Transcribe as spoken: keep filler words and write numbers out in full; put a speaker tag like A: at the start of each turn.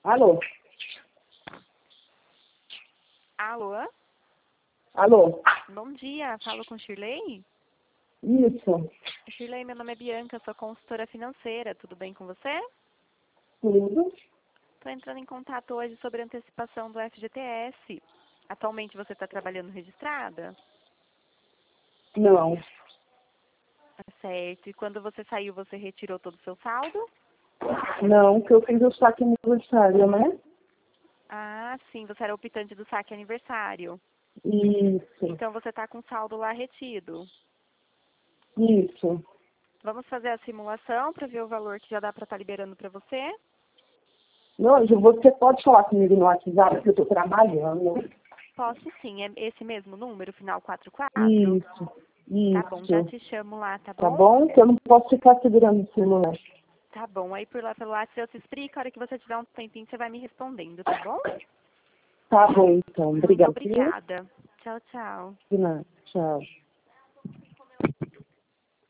A: Alô?
B: Alô?
A: Alô?
B: Bom dia, falo com Shirley?
A: Isso.
B: Shirley, meu nome é Bianca, sou consultora financeira, tudo bem com você?
A: Tudo?
B: Estou entrando em contato hoje sobre a antecipação do F G T S. Atualmente você está trabalhando registrada?
A: Não.
B: Tá certo. E quando você saiu, você retirou todo o seu saldo?
A: Não, que eu fiz o saque aniversário, né?
B: Ah, sim, você era optante do saque aniversário.
A: Isso.
B: Então você está com saldo lá retido.
A: Isso.
B: Vamos fazer a simulação para ver o valor que já dá para estar liberando para você?
A: Não, Ju, você pode falar comigo no WhatsApp que eu estou trabalhando?
B: Posso sim, é esse mesmo número, final quatro quatro?
A: Isso.
B: Tá bom, já
A: Isso.
B: te chamo lá, tá
A: Tá
B: bom?
A: bom? Que eu não posso ficar segurando o celular.
B: Tá bom, aí por lá pelo WhatsApp eu te explico, a hora que você tiver um tempinho você vai me respondendo, tá bom?
A: Tá bom, então.
B: Muito
A: Obrigada.
B: obrigada. Tchau, tchau.
A: De nada. Tchau.